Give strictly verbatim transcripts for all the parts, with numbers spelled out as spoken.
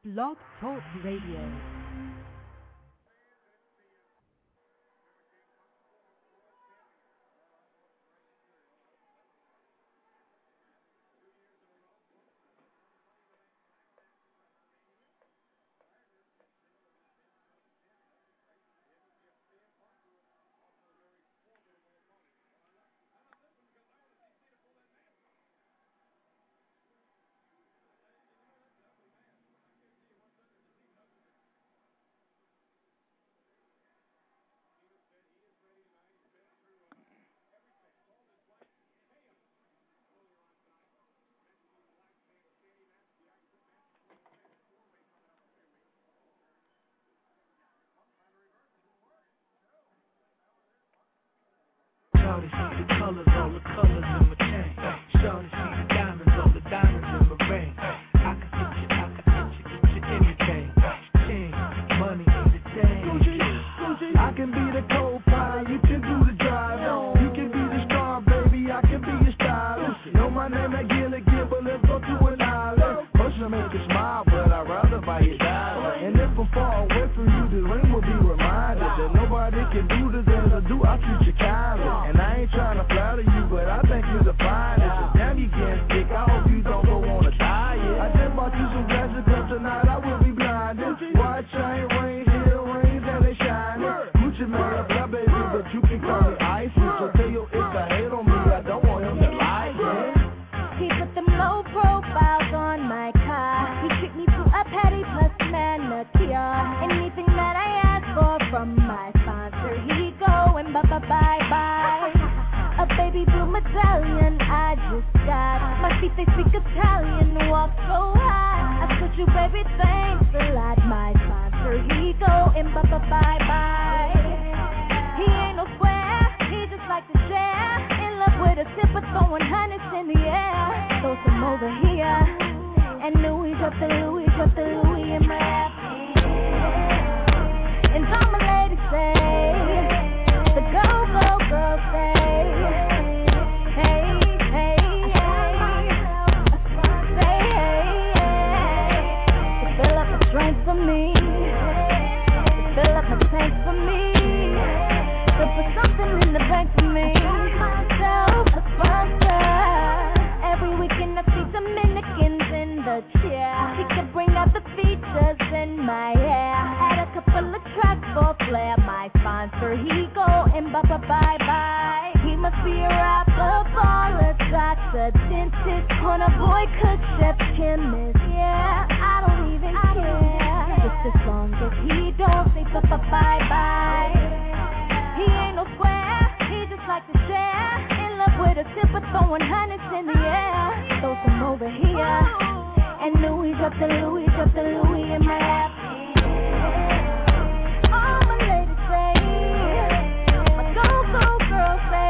Blog Talk Radio. Shawty see the colors, all the colors in my chain. Shawty see the diamonds, all the diamonds in my ring. I can get you, I can get you, get you anything. King, money ain't the thing. I can be the co-pilot, you can do the drive. You can be the star, baby, I can be your stylist. Know my name ain't Gilligan, but let's go to an island. Must make you smile, but I'd rather buy you diamonds. And if I'm far away from you, the ring will be reminded that nobody can do the things I do. I treat you kindly. Trying to flatter you, but I think you're the finest. And damn, you getting sick. I hope you don't go on a diet. I just bought you some glasses, cause tonight I will be blinded. White chain, rain, heel rings, and they shining. Gucci man, blah, baby, but you can call me icy. So tell your ex to hate on me. I don't want him to lie, yeah. He put them low profiles on my car. He treat me to a petty plus manicure. Anything that I ask for from my sponsor, he go and bye-bye-bye-bye. A baby blue medallion I just got. My feet, they speak Italian, walk so high. I told you baby, thanks a lot. My sponsor, he go and bye-bye-bye-bye. He ain't no square, he just like to share. In love with a tip of throwing hundreds in the air. Throw some over here. And Louis drop the Louis, drop the Louis in my lap. And all my ladies say, the go-go girls say, for me, to fill up my tank for me, to put something in the bank for me, myself a sponsor. Every weekend I see Dominicans in the chair. He could bring out the features in my hair. Add a couple of tracks for flair. My sponsor, he go and bye bye bye bye. He must be a rapper, baller, doctor, dentist, corner boy, cook, chef, chemist. Yeah, I don't even care. Just as long as he don't say bye-bye-bye. He ain't no square, he just like to share. In love with a tip of throwing hundreds in the air. Throw some over here. And Louis drop the Louis, drop the Louis in my lap. All my ladies say, my go-go girls say,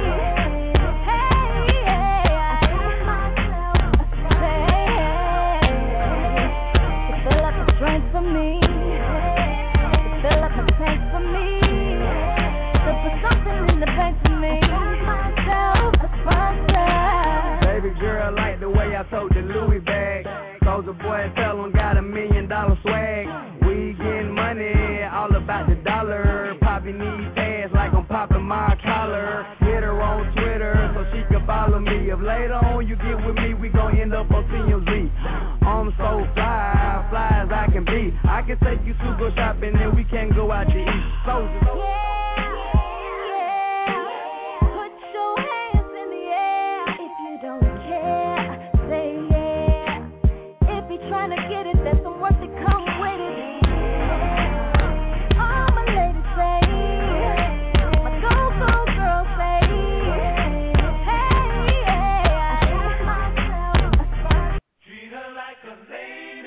hey, hey, I see myself, say, to fill up the strength for me, to fill up the tank for me, to put something in the bank for me, myself a sponsor. Baby girl like the way I told the Louis bag. Soldier boy tell him got a million dollar swag. We getting money, all about the dollar. Poppy need pads like I'm popping my collar. Hit her on Twitter so she can follow me. If later on you get with me, we gon' end up on T M Z. I'm so fly, fly as I can be. I can take you to go shopping and we can go out to eat. Soldier. Yeah. Trying to get it, there's some work that come with it. All my ladies say, my go-go girls say, hey, hey, I see myself a spot. Treat her like a lady.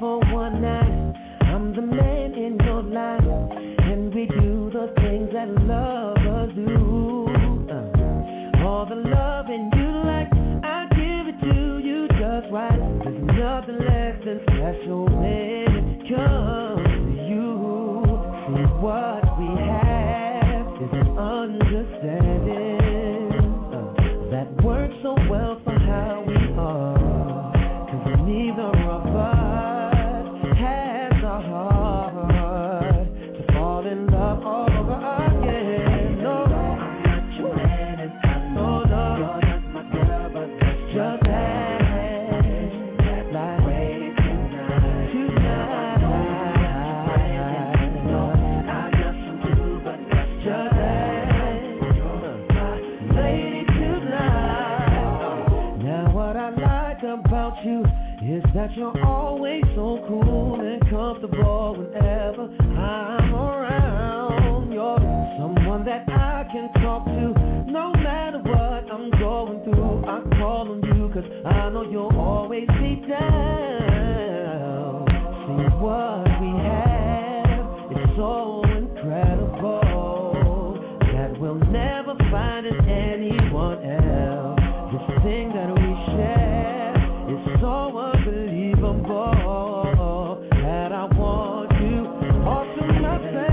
for one night. I'm the man in your life, and we do the things that lovers do. Uh, all the loving you like, I give it to you just right. There's nothing less than special when it comes to you. See, what we have is an understanding uh, that works so well for how we are. Cause neither of us has the heart to fall in love all over again. No, I'm not your man and I know no, no. You're not my girl, but that's just that. Like waiting tonight, tonight. No, I got some too, but that's just that. You're my lady tonight. Now what I like about you is that you're always so cool and comfortable whenever I'm around. You're someone that I can talk to no matter what I'm going through. I call on you cause I know you'll always be down. See, what we have is so incredible that we'll never find in anyone else. This thing that we share is so unbelievable that I want you all to myself.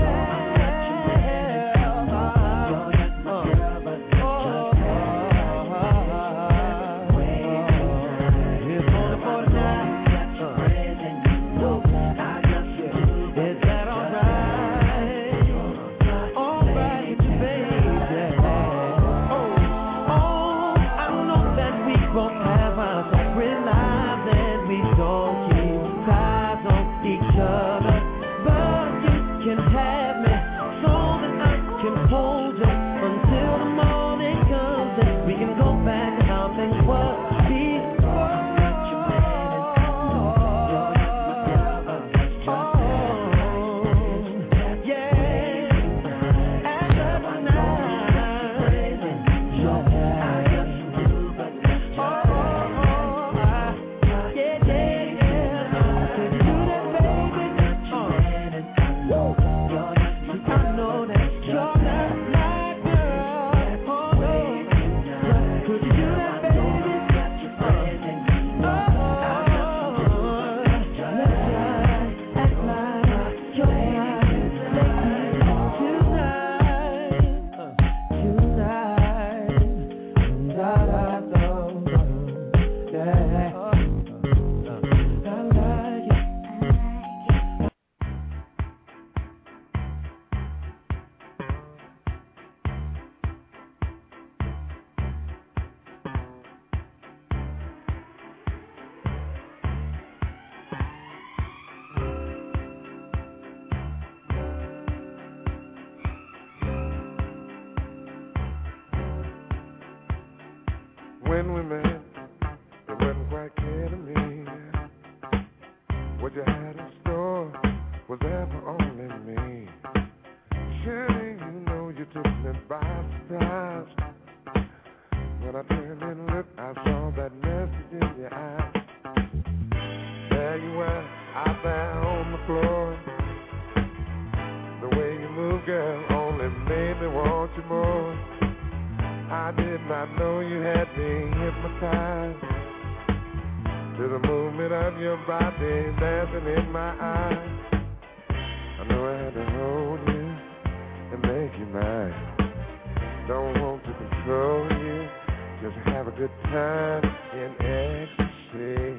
When we met, it wasn't quite clear to me what you had in store was ever only me. Surely you know you took me by surprise. When I turned and looked, I saw that message in your eyes. There you were, out there on the floor. The way you move, girl, only made me want you more. I did not know you had me hypnotized to the movement of your body dancing in my eyes. I know I had to hold you and make you mine. Don't want to control you, just have a good time in ecstasy.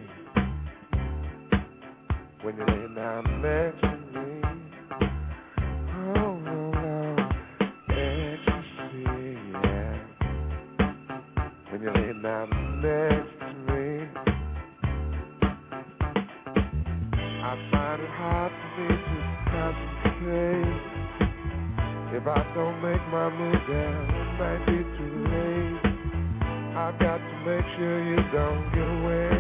When you lay down next to me, oh Lord, ecstasy, yeah. When you lay down next to me, I find it hard for me to concentrate. If I don't make my move down, it might be too late. I've got to make sure you don't get away.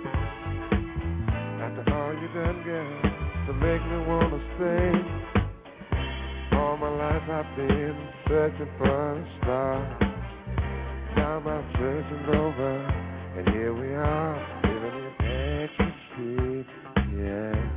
After all you done, girl, to make me wanna stay. All my life I've been searching for a star. Now my searching's over, and here we are, living in ecstasy, yeah.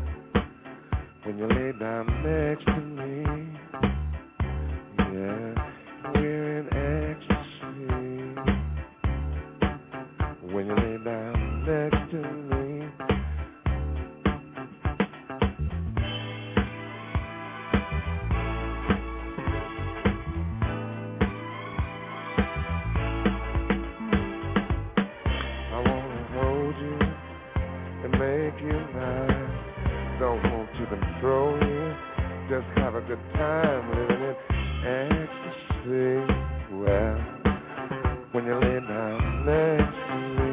just have a good time living in ecstasy. Well, when you lay down next to me,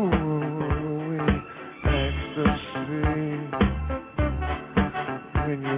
ooh, ecstasy. When you